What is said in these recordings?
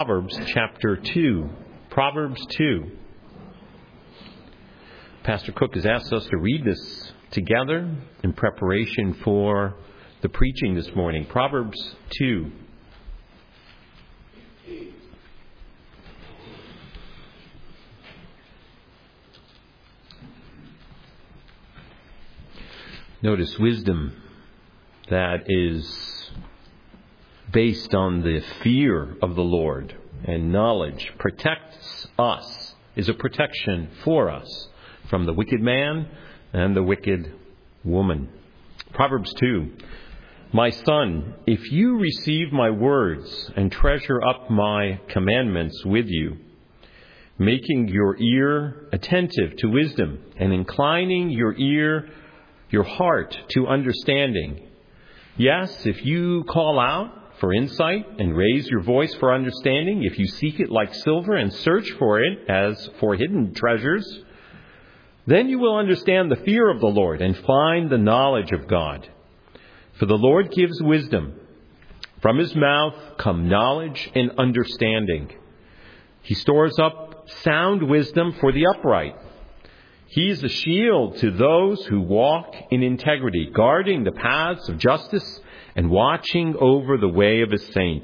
Proverbs chapter 2. Proverbs 2. Pastor Cook has asked us to read this together in preparation for the preaching this morning. Proverbs 2. Notice wisdom that is based on the fear of the Lord and knowledge protects us, is a protection for us from the wicked man and the wicked woman. Proverbs 2. My son, if you receive my words and treasure up my commandments with you, making your ear attentive to wisdom and inclining your heart to understanding. Yes, if you call out for insight and raise your voice for understanding, if you seek it like silver and search for it as for hidden treasures, then you will understand the fear of the Lord and find the knowledge of God. For the Lord gives wisdom. From his mouth come knowledge and understanding. He stores up sound wisdom for the upright. He is a shield to those who walk in integrity, guarding the paths of justice and watching over the way of his saints.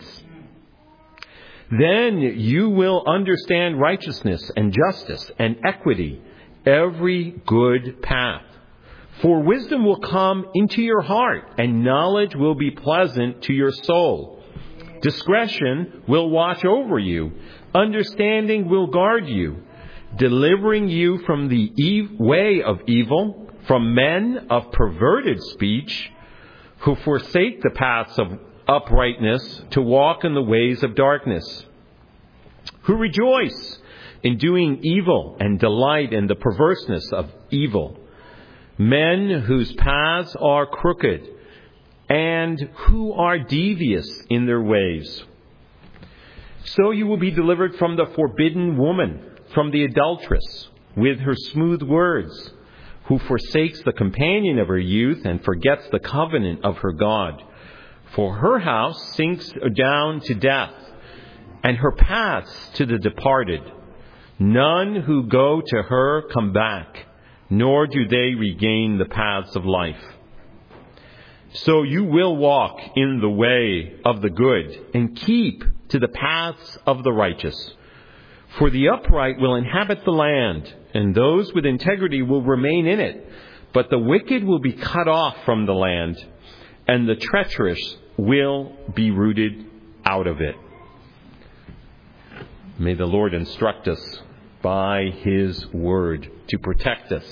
Then you will understand righteousness and justice and equity, every good path. For wisdom will come into your heart, and knowledge will be pleasant to your soul. Discretion will watch over you. Understanding will guard you, delivering you from the way of evil, from men of perverted speech, who forsake the paths of uprightness to walk in the ways of darkness, who rejoice in doing evil and delight in the perverseness of evil, men whose paths are crooked and who are devious in their ways. So you will be delivered from the forbidden woman, from the adulteress with her smooth words, who forsakes the companion of her youth and forgets the covenant of her God. For her house sinks down to death, and her paths to the departed. None who go to her come back, nor do they regain the paths of life. So you will walk in the way of the good, and keep to the paths of the righteous. For the upright will inhabit the land, and those with integrity will remain in it. But the wicked will be cut off from the land, and the treacherous will be rooted out of it. May the Lord instruct us by his word to protect us.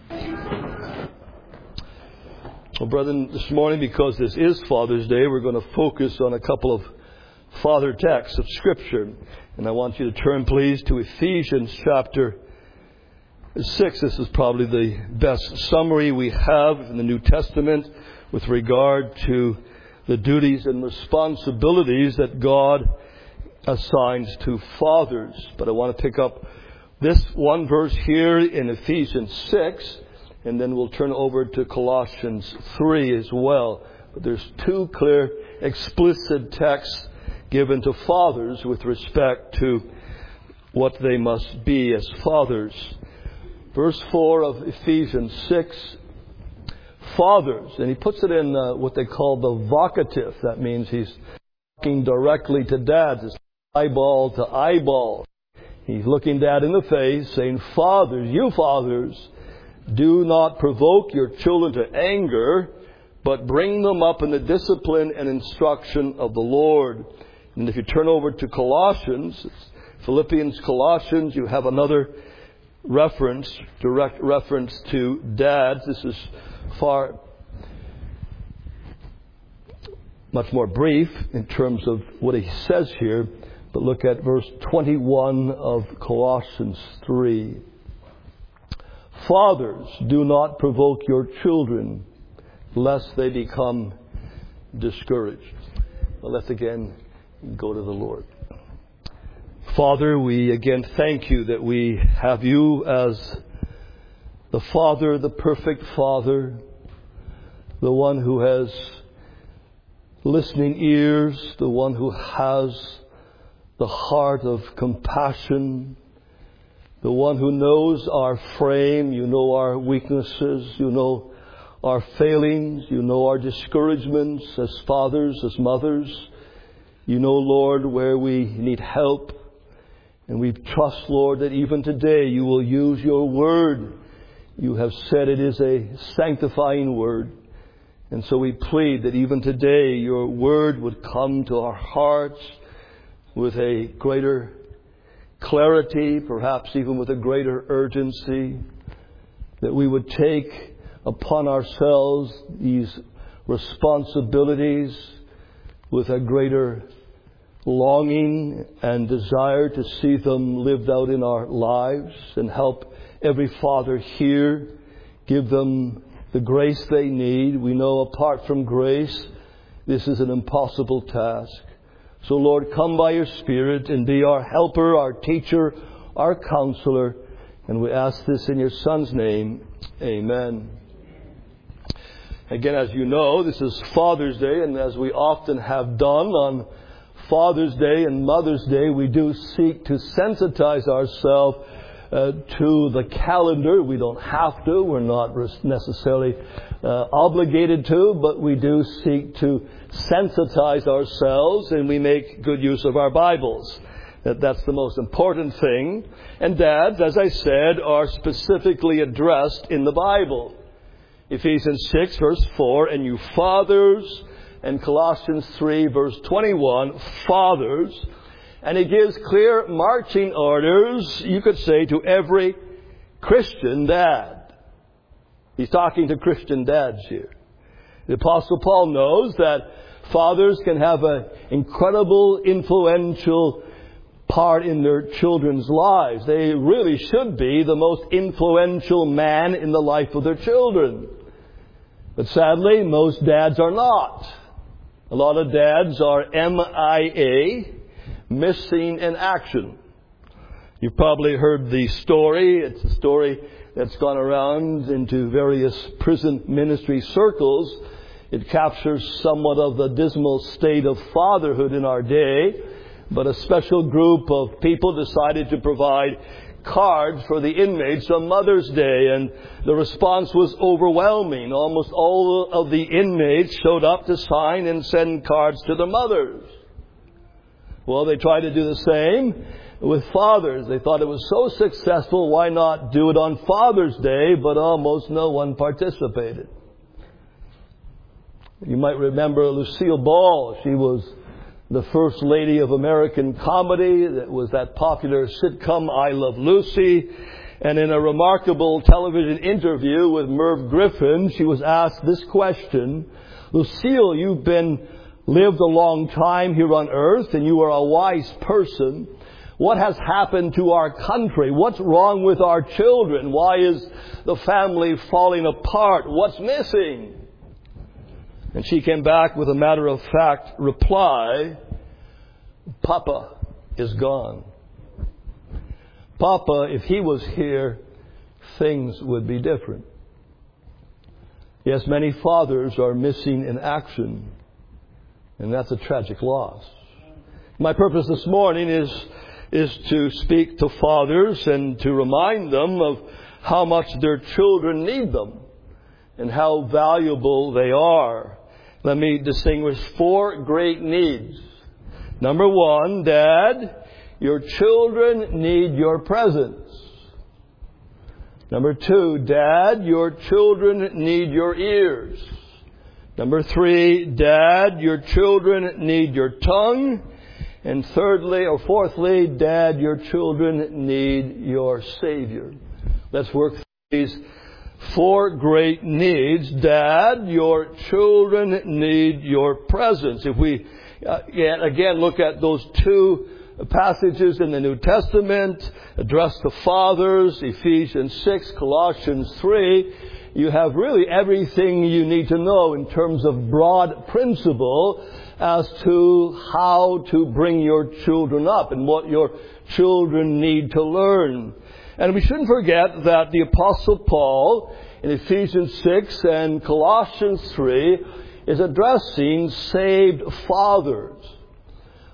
Well, brethren, this morning, because this is Father's Day, we're going to focus on a couple of Father texts of Scripture. And I want you to turn, please, to Ephesians chapter 6. This is probably the best summary we have in the New Testament with regard to the duties and responsibilities that God assigns to fathers. But I want to pick up this one verse here in Ephesians 6, and then we'll turn over to Colossians 3 as well. But there's two clear, explicit texts given to fathers with respect to what they must be as fathers. Verse 4 of Ephesians 6, fathers, and he puts it in what they call the vocative. That means he's talking directly to dads. It's eyeball to eyeball. He's looking dad in the face, saying, fathers, you fathers, do not provoke your children to anger, but bring them up in the discipline and instruction of the Lord. And if you turn over to Colossians, Philippians, Colossians, you have another reference, direct reference to dads. This is far much more brief in terms of what he says here. But look at verse 21 of Colossians 3. Fathers, do not provoke your children, lest they become discouraged. Well, let's again go to the Lord. Father, we again thank you that we have you as the Father, the perfect Father, the one who has listening ears, the one who has the heart of compassion, the one who knows our frame. You know our weaknesses. You know our failings. You know our discouragements as fathers, as mothers. You know, Lord, where we need help. And we trust, Lord, that even today you will use your word. You have said it is a sanctifying word. And so we plead that even today your word would come to our hearts with a greater clarity, perhaps even with a greater urgency, that we would take upon ourselves these responsibilities with a greater longing and desire to see them lived out in our lives, and help every father here, give them the grace they need. We know apart from grace, this is an impossible task. So Lord, come by your Spirit and be our helper, our teacher, our counselor. And we ask this in your Son's name. Amen. Again, as you know, this is Father's Day, and as we often have done on Father's Day and Mother's Day, we do seek to sensitize ourselves to the calendar. We don't have to. We're not necessarily obligated to, but we do seek to sensitize ourselves, and we make good use of our Bibles. That's the most important thing. And dads, as I said, are specifically addressed in the Bible. Ephesians 6, verse 4, and you fathers, and Colossians 3, verse 21, fathers. And he gives clear marching orders, you could say, to every Christian dad. He's talking to Christian dads here. The Apostle Paul knows that fathers can have an incredible, influential part in their children's lives. They really should be the most influential man in the life of their children. But sadly, most dads are not. A lot of dads are MIA, missing in action. You've probably heard the story. It's a story that's gone around into various prison ministry circles. It captures somewhat of the dismal state of fatherhood in our day. But a special group of people decided to provide cards for the inmates on Mother's Day, and the response was overwhelming. Almost all of the inmates showed up to sign and send cards to their mothers. Well, they tried to do the same with fathers. They thought it was so successful, why not do it on Father's Day? But almost no one participated. You might remember Lucille Ball. She was the first lady of American comedy. That was that popular sitcom, I Love Lucy. And in a remarkable television interview with Merv Griffin, she was asked this question: Lucille, you've lived a long time here on earth, and you are a wise person. What has happened to our country? What's wrong with our children? Why is the family falling apart? What's missing? And she came back with a matter-of-fact reply: Papa is gone. Papa, if he was here, things would be different. Yes, many fathers are missing in action, and that's a tragic loss. My purpose this morning is to speak to fathers and to remind them of how much their children need them and how valuable they are. Let me distinguish 4 great needs. Number 1, Dad, your children need your presence. Number 2, Dad, your children need your ears. Number 3, Dad, your children need your tongue. And fourthly, Dad, your children need your Savior. Let's work through these 4 great needs. Dad, your children need your presence. If we again look at those 2 passages in the New Testament addressed to fathers, Ephesians 6, Colossians 3, you have really everything you need to know in terms of broad principle as to how to bring your children up and what your children need to learn. And we shouldn't forget that the Apostle Paul in Ephesians 6 and Colossians 3 is addressing saved fathers.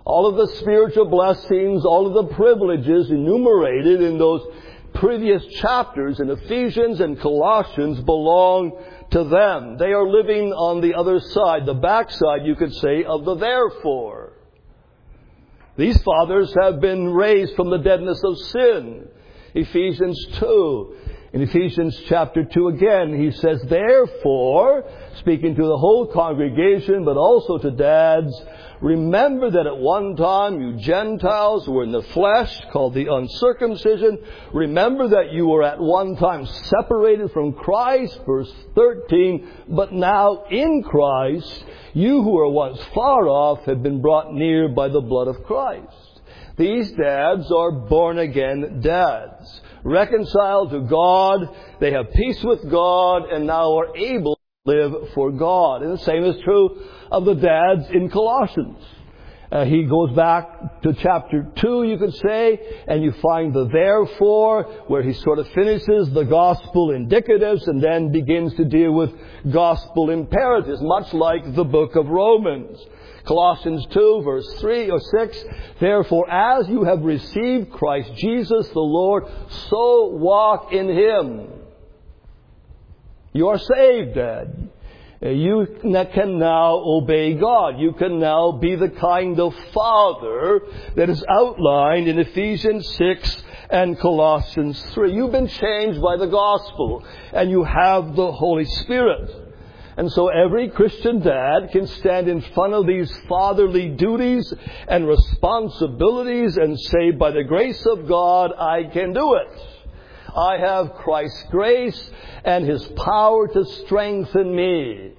All of the spiritual blessings, all of the privileges enumerated in those previous chapters in Ephesians and Colossians belong to them. They are living on the other side, the backside, you could say, of the therefore. These fathers have been raised from the deadness of sin. Ephesians 2. In Ephesians chapter 2 again, he says, therefore, speaking to the whole congregation, but also to dads, remember that at one time you Gentiles were in the flesh, called the uncircumcision. Remember that you were at one time separated from Christ, verse 13, but now in Christ, you who were once far off have been brought near by the blood of Christ. These dads are born-again dads, reconciled to God. They have peace with God and now are able to live for God. And the same is true of the dads in Colossians. He goes back to chapter 2, you could say, and you find the therefore, where he sort of finishes the gospel indicatives and then begins to deal with gospel imperatives, much like the book of Romans. Colossians 2, verse 3 or 6, therefore, as you have received Christ Jesus the Lord, so walk in Him. You are saved, Dad. You can now obey God. You can now be the kind of father that is outlined in Ephesians 6 and Colossians 3. You've been changed by the gospel, and you have the Holy Spirit. And so every Christian dad can stand in front of these fatherly duties and responsibilities and say, by the grace of God, I can do it. I have Christ's grace and His power to strengthen me.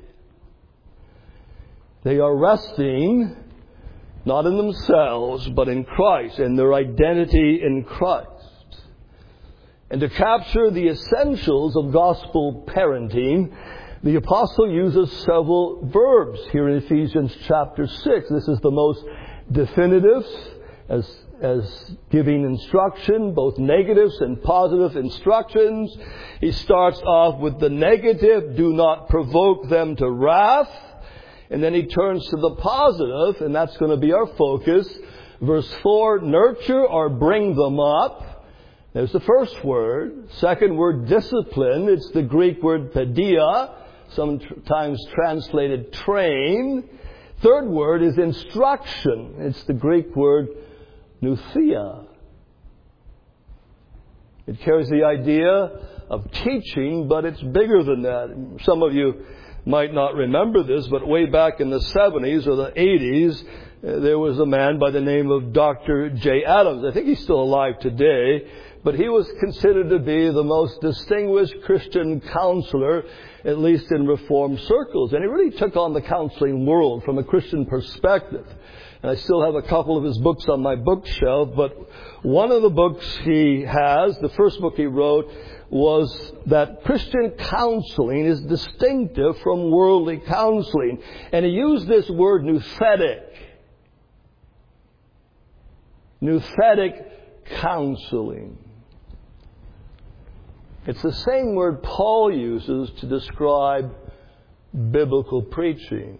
They are resting not in themselves, but in Christ and their identity in Christ. And to capture the essentials of gospel parenting, the apostle uses several verbs here in Ephesians chapter 6. This is the most definitive as giving instruction, both negatives and positive instructions. He starts off with the negative, do not provoke them to wrath. And then he turns to the positive, and that's going to be our focus. Verse 4, nurture or bring them up. There's the first word. Second word, discipline. It's the Greek word paideia, sometimes translated train. Third word is instruction. It's the Greek word noutheia. It carries the idea of teaching, but it's bigger than that. Some of you might not remember this, but way back in the 70s or the 80s, there was a man by the name of Dr. J. Adams. I think he's still alive today, but he was considered to be the most distinguished Christian counselor, at least in Reformed circles. And he really took on the counseling world from a Christian perspective. And I still have a couple of his books on my bookshelf, but one of the books he has, the first book he wrote, was that Christian counseling is distinctive from worldly counseling. And he used this word nouthetic. Nouthetic counseling. It's the same word Paul uses to describe biblical preaching.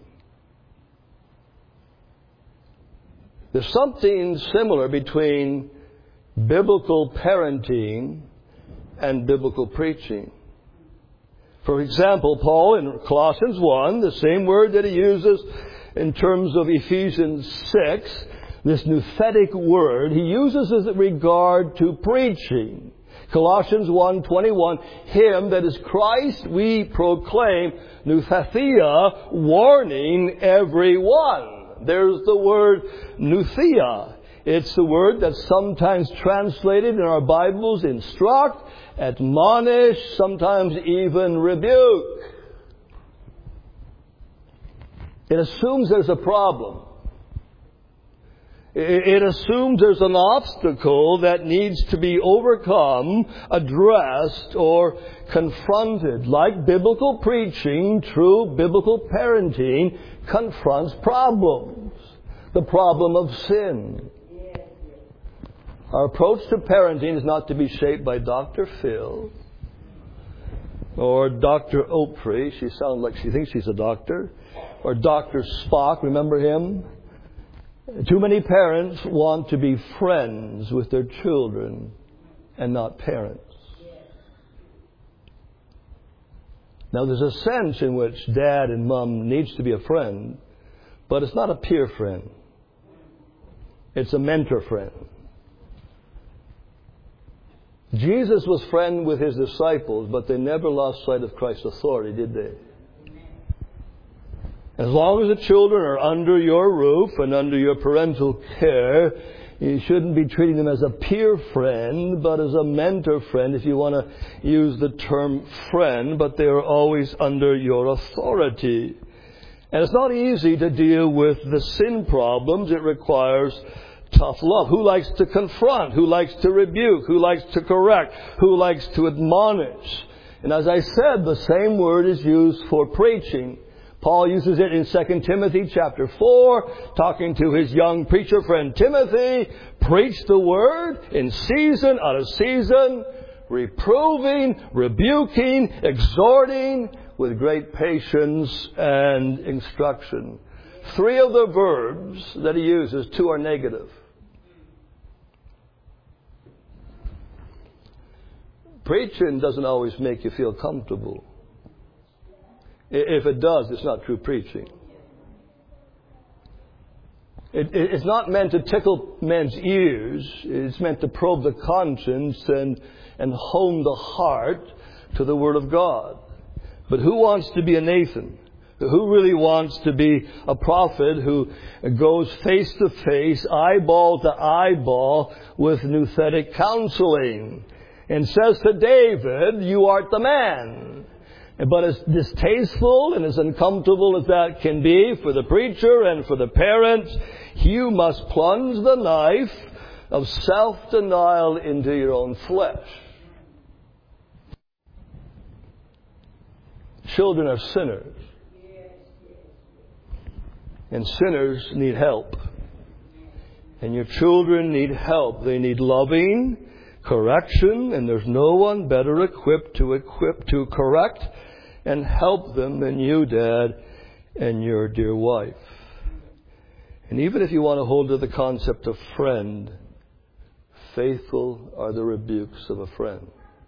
There's something similar between biblical parenting and biblical preaching. For example, Paul in Colossians 1, the same word that he uses in terms of Ephesians 6, this nouthetic word, he uses as regard to preaching. Colossians 1:21, Him that is Christ we proclaim, noutheia, warning everyone. There's the word noutheia. It's the word that's sometimes translated in our Bibles, instruct, admonish, sometimes even rebuke. It assumes there's a problem. It assumes there's an obstacle that needs to be overcome, addressed, or confronted. Like biblical preaching, true biblical parenting confronts problems. The problem of sin. Our approach to parenting is not to be shaped by Dr. Phil or Dr. Oprah. She sounds like she thinks she's a doctor. Or Dr. Spock, remember him? Too many parents want to be friends with their children and not parents. Now, there's a sense in which dad and mom needs to be a friend, but it's not a peer friend. It's a mentor friend. Jesus was friend with his disciples, but they never lost sight of Christ's authority, did they? As long as the children are under your roof and under your parental care, you shouldn't be treating them as a peer friend, but as a mentor friend, if you want to use the term friend, but they are always under your authority. And it's not easy to deal with the sin problems. It requires tough love. Who likes to confront? Who likes to rebuke? Who likes to correct? Who likes to admonish? And as I said, the same word is used for preaching. Paul uses it in 2 Timothy chapter 4, talking to his young preacher friend Timothy. Preach the word in season, out of season, reproving, rebuking, exhorting with great patience and instruction. 3 of the verbs that he uses, 2 are negative. Preaching doesn't always make you feel comfortable. If it does, it's not true preaching. It's not meant to tickle men's ears. It's meant to probe the conscience and hone the heart to the Word of God. But who wants to be a Nathan? Who really wants to be a prophet who goes face to face, eyeball to eyeball with nouthetic counseling and says to David, "You art the man"? But as distasteful and as uncomfortable as that can be for the preacher and for the parents, you must plunge the knife of self-denial into your own flesh. Children are sinners. And sinners need help. And your children need help. They need loving, correction, and there's no one better equipped to correct and help them than you, Dad, and your dear wife. And even if you want to hold to the concept of friend, faithful are the rebukes of a friend.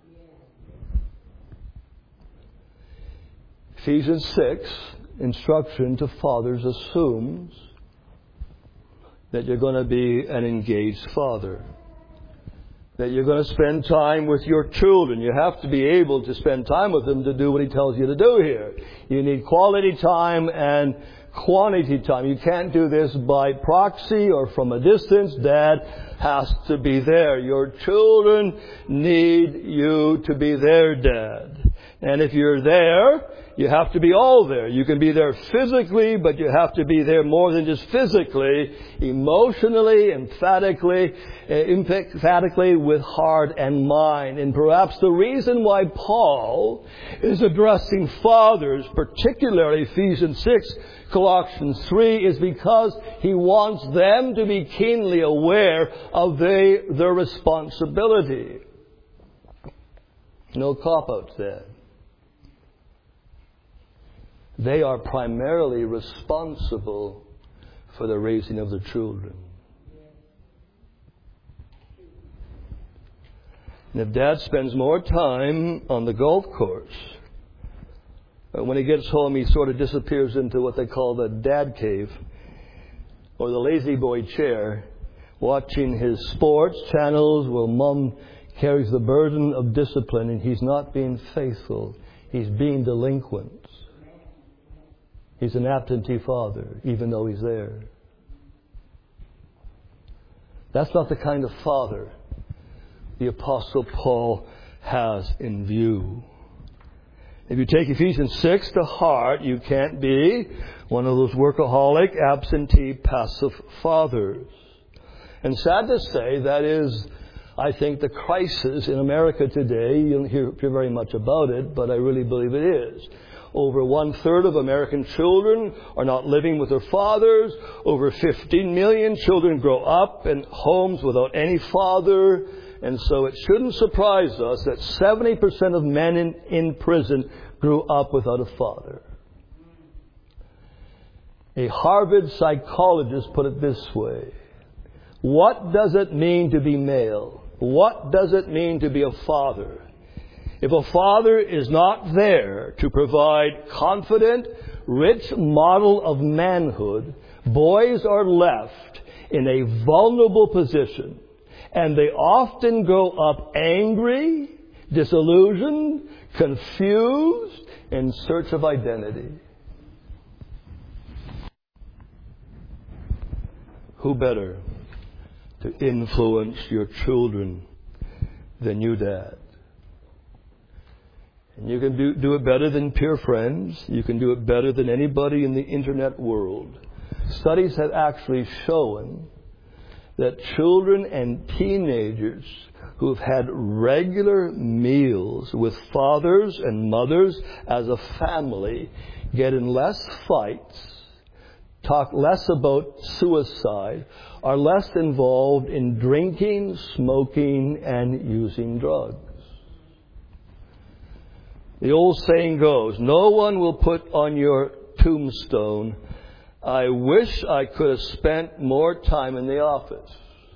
Ephesians 6, instruction to fathers assumes that you're going to be an engaged father. That you're going to spend time with your children. You have to be able to spend time with them to do what he tells you to do here. You need quality time and quantity time. You can't do this by proxy or from a distance. Dad has to be there. Your children need you to be their dad. And if you're there, you have to be all there. You can be there physically, but you have to be there more than just physically, emotionally, emphatically with heart and mind. And perhaps the reason why Paul is addressing fathers, particularly Ephesians 6, Colossians 3, is because he wants them to be keenly aware of their responsibility. No cop-outs there. They are primarily responsible for the raising of their children. And if Dad spends more time on the golf course, when he gets home he sort of disappears into what they call the dad cave or the lazy boy chair, watching his sports channels while Mom carries the burden of discipline, and he's not being faithful. He's being delinquent. He's an absentee father, even though he's there. That's not the kind of father the Apostle Paul has in view. If you take Ephesians 6 to heart, you can't be one of those workaholic, absentee, passive fathers. And sad to say, that is, I think, the crisis in America today. You don't hear very much about it, but I really believe it is. Over 1/3 of American children are not living with their fathers. Over 15 million children grow up in homes without any father. And so it shouldn't surprise us that 70% of men in prison grew up without a father. A Harvard psychologist put it this way. What does it mean to be male? What does it mean to be a father? If a father is not there to provide confident, rich model of manhood, boys are left in a vulnerable position. And they often grow up angry, disillusioned, confused, in search of identity. Who better to influence your children than you, Dad? And you can do it better than peer friends. You can do it better than anybody in the internet world. Studies have actually shown that children and teenagers who have had regular meals with fathers and mothers as a family get in less fights, talk less about suicide, are less involved in drinking, smoking, and using drugs. The old saying goes, no one will put on your tombstone, I wish I could have spent more time in the office.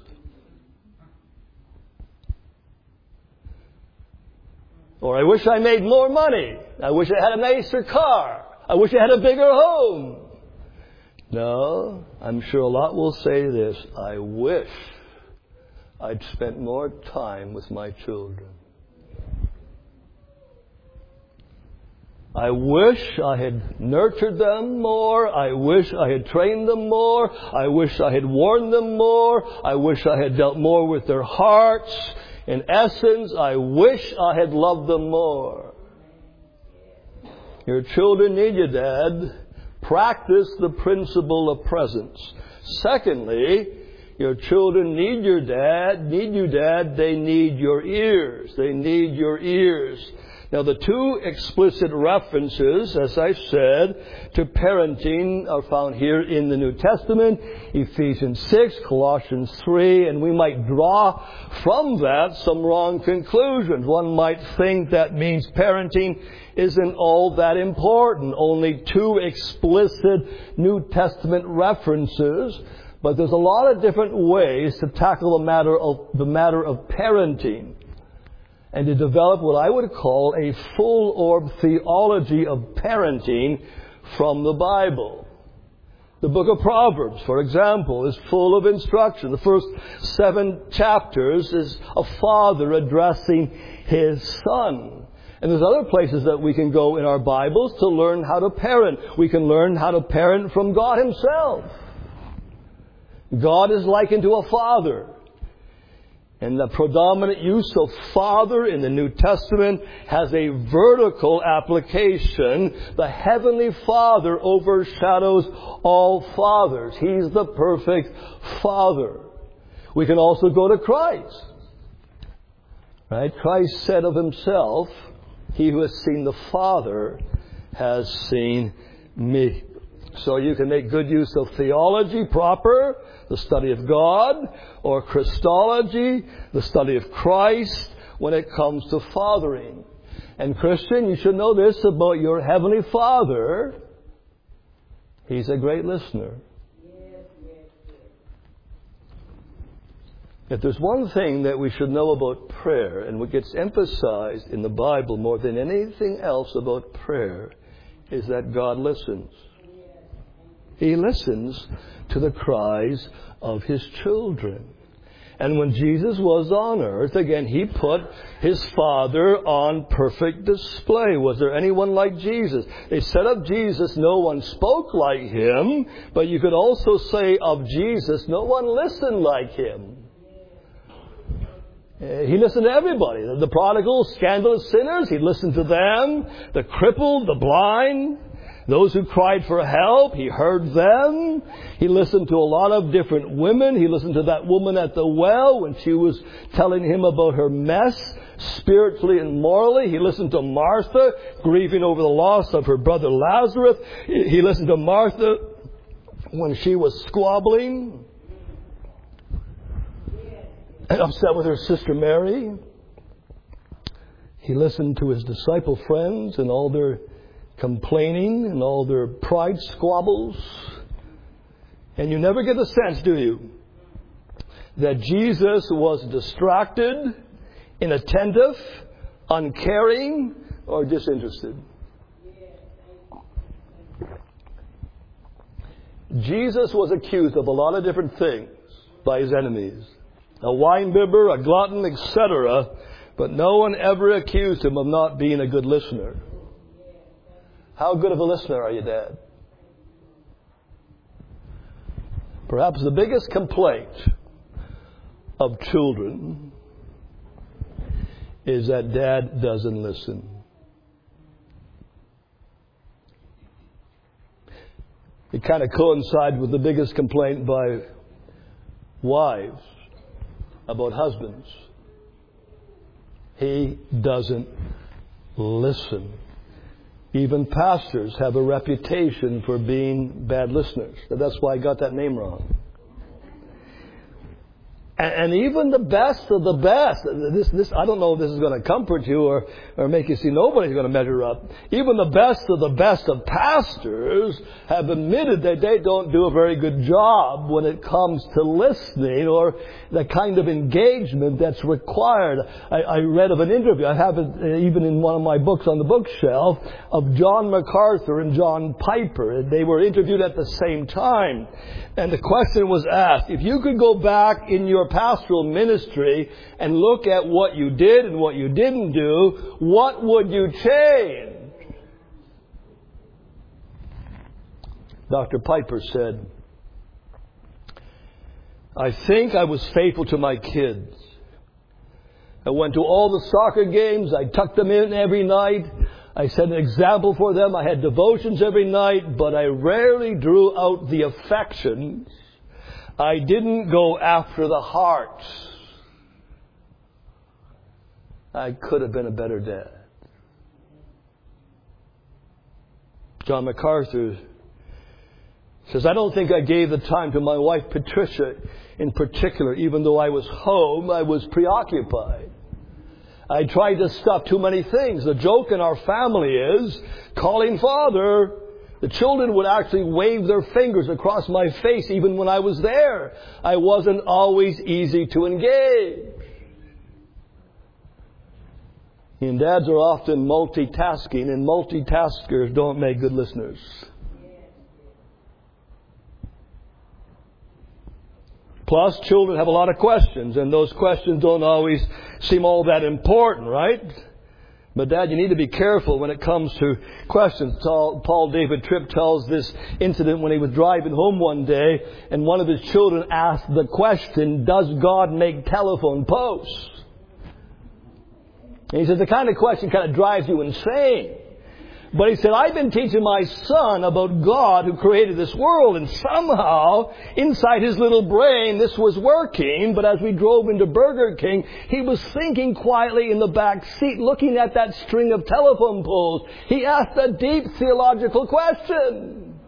Or I wish I made more money. I wish I had a nicer car. I wish I had a bigger home. No, I'm sure a lot will say this. I wish I'd spent more time with my children. I wish I had nurtured them more. I wish I had trained them more. I wish I had warned them more. I wish I had dealt more with their hearts. In essence, I wish I had loved them more. Your children need you, Dad. Practice the principle of presence. Secondly, your children need you, Dad. They need your ears. They need your ears. Now, the two explicit references, as I said, to parenting are found here in the New Testament, Ephesians 6, Colossians 3, and we might draw from that some wrong conclusions. One might think that means parenting isn't all that important. Only two explicit New Testament references. But there's a lot of different ways to tackle the matter of parenting, and to develop what I would call a full-orb theology of parenting from the Bible. The book of Proverbs, for example, is full of instruction. The first 7 chapters is a father addressing his son. And there's other places that we can go in our Bibles to learn how to parent. We can learn how to parent from God Himself. God is likened to a father. And the predominant use of father in the New Testament has a vertical application. The Heavenly Father overshadows all fathers. He's the perfect Father. We can also go to Christ. Right? Christ said of Himself, he who has seen the Father has seen me. So you can make good use of theology proper, the study of God, or Christology, the study of Christ, when it comes to fathering. And Christian, you should know this about your Heavenly Father. He's a great listener. If there's one thing that we should know about prayer, and what gets emphasized in the Bible more than anything else about prayer, is that God listens. He listens to the cries of His children. And when Jesus was on earth, again, He put His Father on perfect display. Was there anyone like Jesus? They said of Jesus, no one spoke like Him, but you could also say of Jesus, no one listened like Him. He listened to everybody. The prodigal, scandalous sinners, He listened to them. The crippled, the blind, those who cried for help, He heard them. He listened to a lot of different women. He listened to that woman at the well when she was telling Him about her mess, spiritually and morally. He listened to Martha, grieving over the loss of her brother Lazarus. He listened to Martha when she was squabbling and upset with her sister Mary. He listened to His disciple friends and all their complaining and all their pride squabbles. And you never get the sense, do you, that Jesus was distracted, inattentive, uncaring, or disinterested. Jesus was accused of a lot of different things by his enemies. A winebibber, a glutton, etc. But no one ever accused him of not being a good listener. How good of a listener are you, Dad? Perhaps the biggest complaint of children is that Dad doesn't listen. It kind of coincides with the biggest complaint by wives about husbands. He doesn't listen. Even pastors have a reputation for being bad listeners. That's why I got that name wrong. And even the best of the best, this I don't know if this is going to comfort you or make you see nobody's going to measure up. Even the best of pastors have admitted that they don't do a very good job when it comes to listening or the kind of engagement that's required. I read of an interview, I have it even in one of my books on the bookshelf, of John MacArthur and John Piper. They were interviewed at the same time. And the question was asked, if you could go back in your pastoral ministry and look at what you did and what you didn't do, what would you change? Dr. Piper said, I think I was faithful to my kids. I went to all the soccer games. I tucked them in every night. I set an example for them. I had devotions every night, but I rarely drew out the affections. I didn't go after the hearts. I could have been a better dad. John MacArthur says, I don't think I gave the time to my wife Patricia in particular. Even though I was home, I was preoccupied. I tried to stuff too many things. The joke in our family is, calling Father, the children would actually wave their fingers across my face even when I was there. I wasn't always easy to engage. And dads are often multitasking, and multitaskers don't make good listeners. Plus, children have a lot of questions, and those questions don't always seem all that important, right? But Dad, you need to be careful when it comes to questions. Paul David Tripp tells this incident when he was driving home one day, and one of his children asked the question, does God make telephone posts? And he says, the kind of question kind of drives you insane. But he said, I've been teaching my son about God who created this world, and somehow, inside his little brain, this was working. But as we drove into Burger King, he was thinking quietly in the back seat, looking at that string of telephone poles. He asked a deep theological question.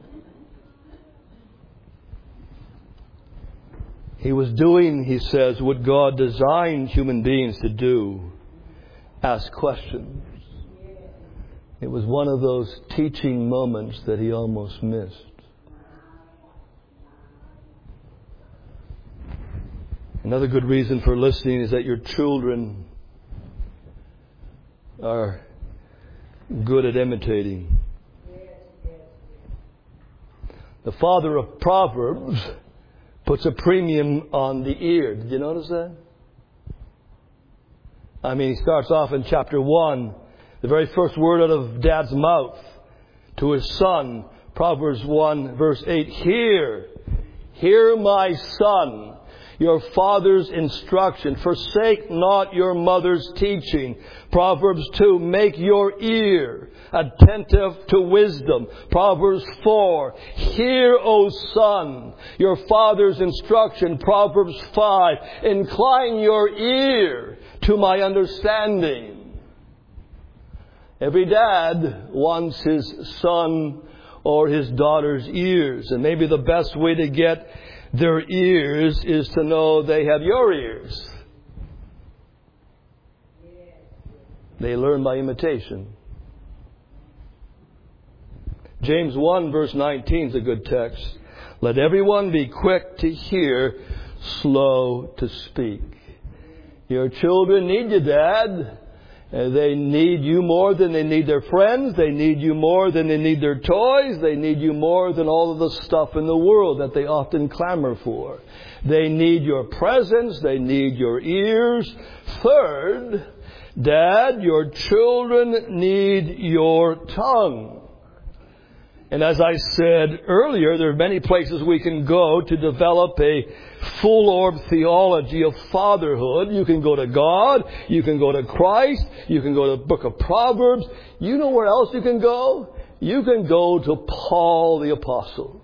He was doing, he says, what God designed human beings to do. Ask questions. It was one of those teaching moments that he almost missed. Another good reason for listening is that your children are good at imitating. The father of Proverbs puts a premium on the ear. Did you notice that? I mean, he starts off in chapter 1. The very first word out of Dad's mouth to his son, Proverbs 1 verse 8, Hear my son, your father's instruction. Forsake not your mother's teaching. Proverbs 2, make your ear attentive to wisdom. Proverbs 4, hear, O son, your father's instruction. Proverbs 5, incline your ear to my understanding. Every dad wants his son or his daughter's ears. And maybe the best way to get their ears is to know they have your ears. They learn by imitation. James 1 verse 19 is a good text. Let everyone be quick to hear, slow to speak. Your children need you, Dad. They need you more than they need their friends. They need you more than they need their toys. They need you more than all of the stuff in the world that they often clamor for. They need your presence. They need your ears. Third, Dad, your children need your tongue. And as I said earlier, there are many places we can go to develop a full-orb theology of fatherhood. You can go to God. You can go to Christ. You can go to the book of Proverbs. You know where else you can go? You can go to Paul the Apostle.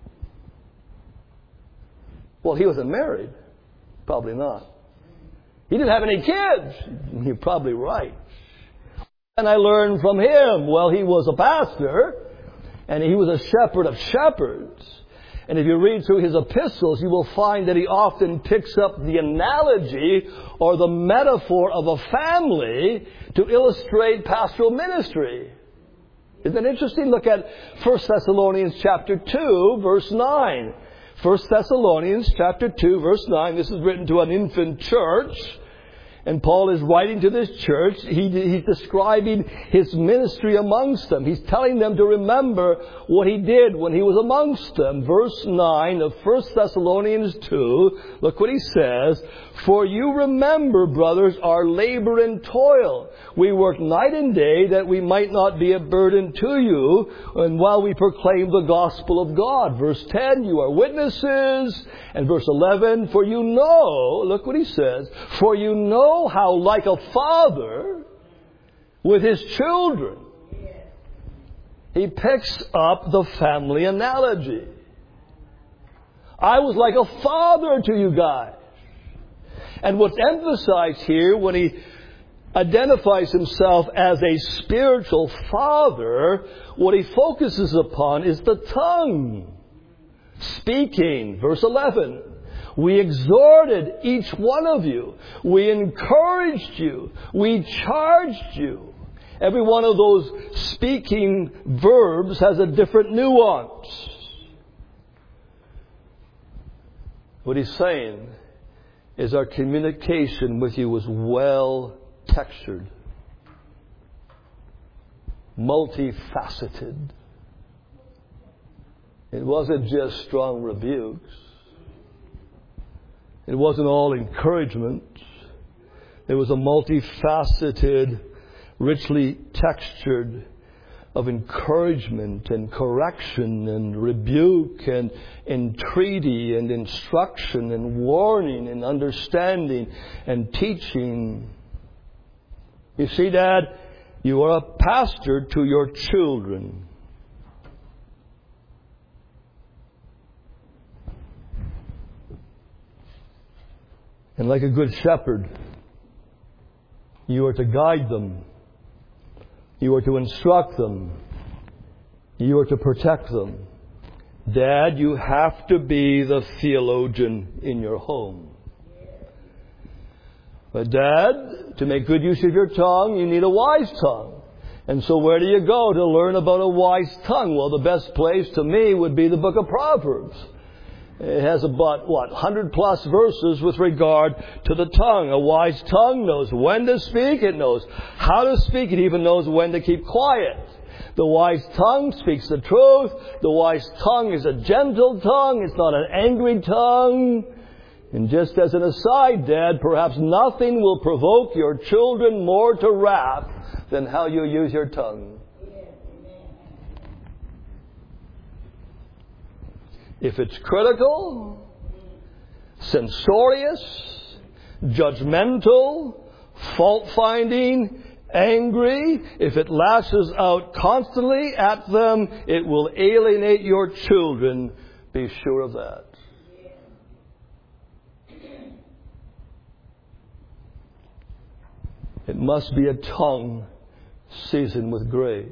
Well, he wasn't married. Probably not. He didn't have any kids. You're probably right. And I learned from him. Well, he was a pastor. And he was a shepherd of shepherds. And if you read through his epistles, you will find that he often picks up the analogy or the metaphor of a family to illustrate pastoral ministry. Isn't that interesting? Look at 1 Thessalonians chapter 2, verse 9. 1 Thessalonians chapter 2, verse 9. This is written to an infant church. And Paul is writing to this church. He's describing his ministry amongst them. He's telling them to remember what he did when he was amongst them. Verse 9 of 1 Thessalonians 2, look what he says. For you remember, brothers, our labor and toil. We work night and day that we might not be a burden to you, and while we proclaim the gospel of God. Verse 10, you are witnesses. And verse 11, for you know, look what he says, for you know how like a father with his children. He picks up the family analogy. I was like a father to you guys. And what's emphasized here when he identifies himself as a spiritual father, what he focuses upon is the tongue. Speaking, verse 11. We exhorted each one of you. We encouraged you. We charged you. Every one of those speaking verbs has a different nuance. What he's saying is our communication with you was well textured, multifaceted. It wasn't just strong rebukes. It wasn't all encouragement. It was a multifaceted, richly textured of encouragement and correction and rebuke and entreaty and instruction and warning and understanding and teaching. You see, Dad, you are a pastor to your children. And like a good shepherd, you are to guide them. You are to instruct them. You are to protect them. Dad, you have to be the theologian in your home. But Dad, to make good use of your tongue, you need a wise tongue. And so where do you go to learn about a wise tongue? Well, the best place to me would be the book of Proverbs. It has about, 100 plus verses with regard to the tongue. A wise tongue knows when to speak. It knows how to speak. It even knows when to keep quiet. The wise tongue speaks the truth. The wise tongue is a gentle tongue. It's not an angry tongue. And just as an aside, Dad, perhaps nothing will provoke your children more to wrath than how you use your tongue. If it's critical, censorious, judgmental, fault-finding, angry, if it lashes out constantly at them, it will alienate your children. Be sure of that. It must be a tongue seasoned with grace,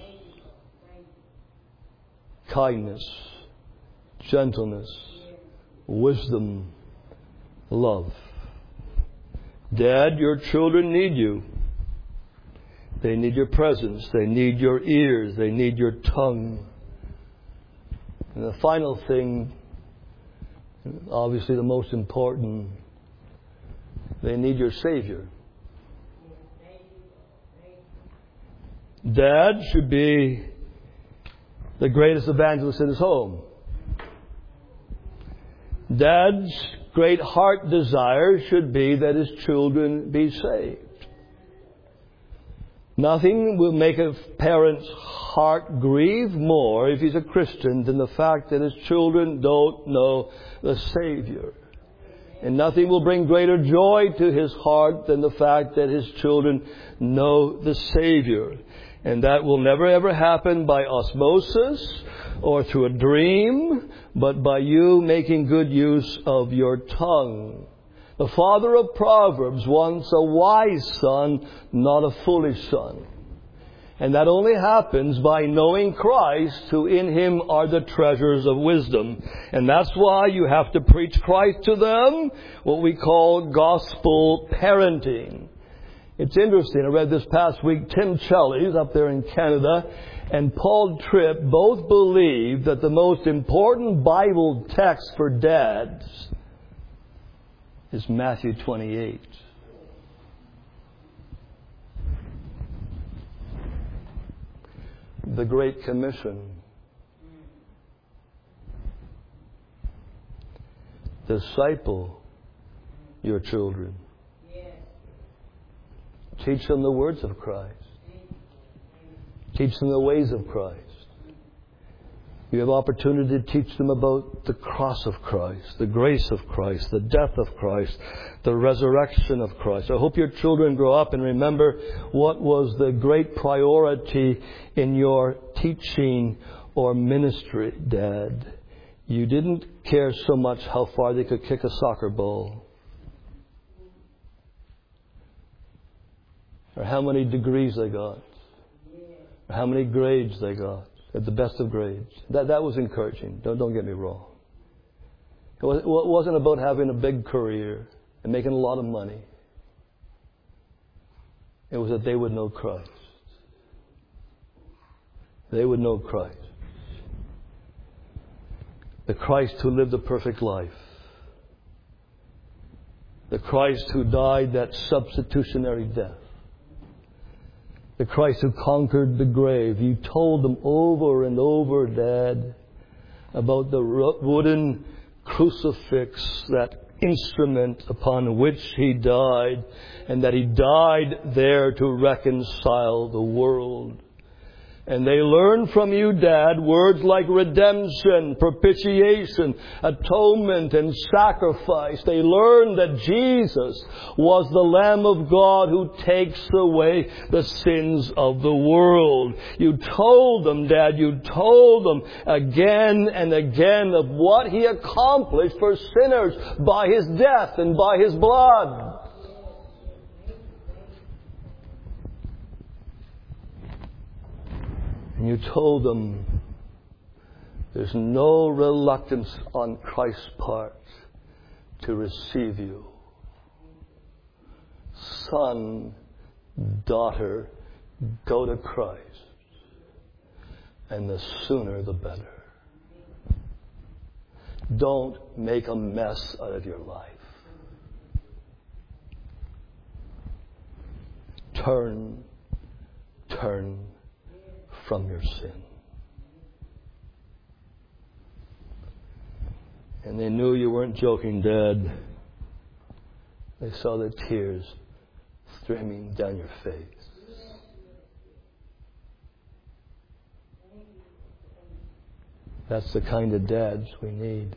kindness, gentleness, wisdom, love. Dad, your children need you. They need your presence. They need your ears. They need your tongue. And the final thing, obviously the most important, they need your Savior. Dad should be the greatest evangelist in his home. Dad's great heart desire should be that his children be saved. Nothing will make a parent's heart grieve more if he's a Christian than the fact that his children don't know the Savior. And nothing will bring greater joy to his heart than the fact that his children know the Savior. And that will never ever happen by osmosis or through a dream, but by you making good use of your tongue. The father of Proverbs wants a wise son, not a foolish son. And that only happens by knowing Christ, who in Him are the treasures of wisdom. And that's why you have to preach Christ to them, what we call gospel parenting. It's interesting, I read this past week, Tim Chellies up there in Canada and Paul Tripp both believe that the most important Bible text for dads is Matthew 28. The Great Commission. Disciple your children. Teach them the words of Christ. Teach them the ways of Christ. You have opportunity to teach them about the cross of Christ, the grace of Christ, the death of Christ, the resurrection of Christ. I hope your children grow up and remember what was the great priority in your teaching or ministry, Dad. You didn't care so much how far they could kick a soccer ball, or how many degrees they got, or how many grades they got, at the best of grades. That was encouraging. Don't get me wrong. It wasn't about having a big career and making a lot of money. It was that they would know Christ. They would know Christ. The Christ who lived a perfect life. The Christ who died that substitutionary death. The Christ who conquered the grave. You told them over and over, Dad, about the wooden crucifix, that instrument upon which He died, and that He died there to reconcile the world. And they learn from you, Dad, words like redemption, propitiation, atonement, and sacrifice. They learn that Jesus was the Lamb of God who takes away the sins of the world. You told them, Dad, you told them again and again of what He accomplished for sinners by His death and by His blood. And you told them there's no reluctance on Christ's part to receive you. Son, daughter, go to Christ. And the sooner the better. Don't make a mess out of your life. Turn from your sin. And they knew you weren't joking, Dad. They saw the tears streaming down your face. That's the kind of dads we need.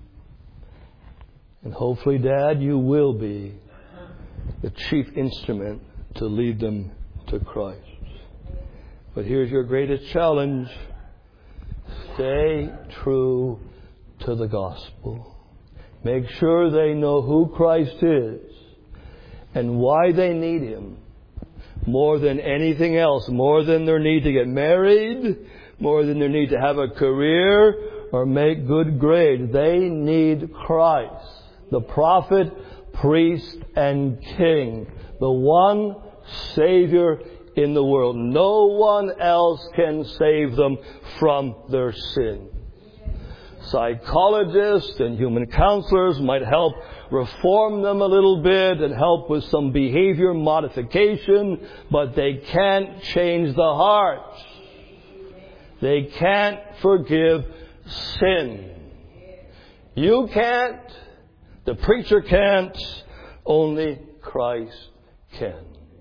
And hopefully, Dad, you will be the chief instrument to lead them to Christ. But here's your greatest challenge. Stay true to the gospel. Make sure they know who Christ is and why they need Him more than anything else, more than their need to get married, more than their need to have a career or make good grades. They need Christ, the prophet, priest, and king, the one Savior in the world. No one else can save them from their sin. psychologists and human counselors might help reform them a little bit and help with some behavior modification, but they can't change the heart. They can't forgive sin. You can't. The preacher can't. Only Christ can.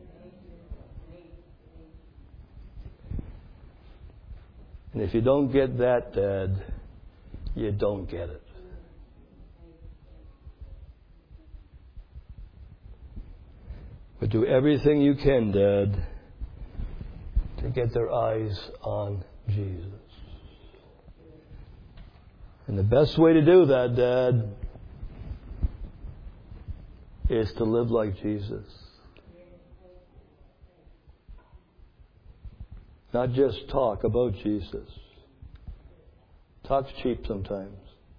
And if you don't get that, Dad, you don't get it. But do everything you can, Dad, to get their eyes on Jesus. And the best way to do that, Dad, is to live like Jesus. Not just talk about Jesus. Talk's cheap sometimes.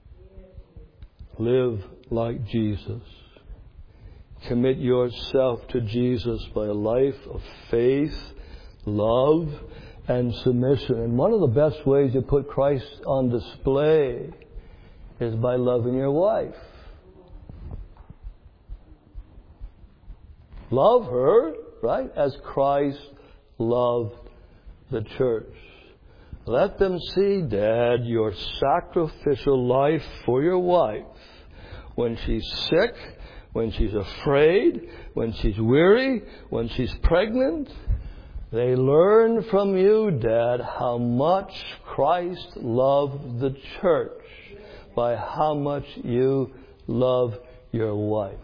Live like Jesus. Commit yourself to Jesus by a life of faith, love, and submission. And one of the best ways you put Christ on display is by loving your wife. Love her, right, as Christ loved the church. Let them see, Dad, your sacrificial life for your wife. When she's sick, when she's afraid, when she's weary, when she's pregnant, they learn from you, Dad, how much Christ loved the church by how much you love your wife.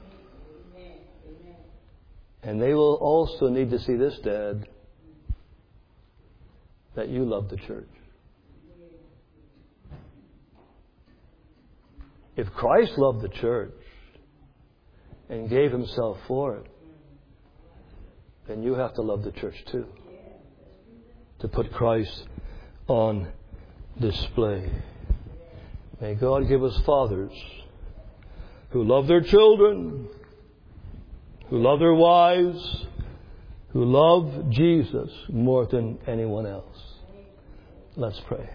And they will also need to see this, Dad, that you love the church. If Christ loved the church and gave himself for it, then you have to love the church too. To put Christ on display. May God give us fathers who love their children, who love their wives, who love Jesus more than anyone else. Let's pray.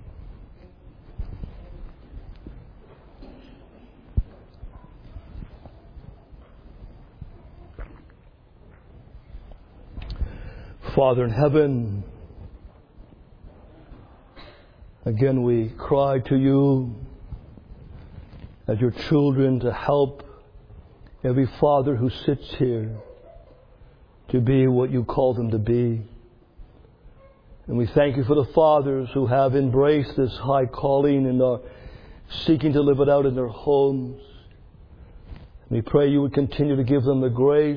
Father in heaven, again we cry to you as your children to help every father who sits here to be what you call them to be. And we thank you for the fathers who have embraced this high calling and are seeking to live it out in their homes. We pray you would continue to give them the grace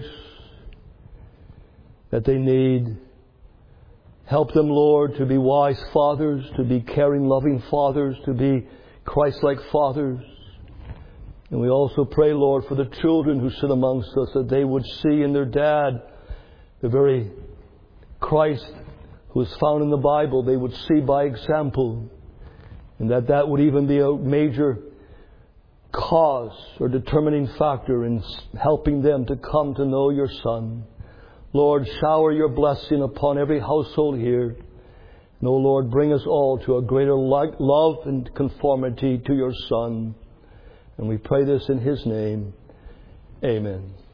that they need. Help them, Lord, to be wise fathers, to be caring, loving fathers, to be Christ-like fathers. And we also pray, Lord, for the children who sit amongst us, that they would see in their dad the very Christ who is found in the Bible. They would see by example. And that would even be a major cause or determining factor in helping them to come to know your Son. Lord, shower your blessing upon every household here. And, oh Lord, bring us all to a greater love and conformity to your Son. And we pray this in His name. Amen.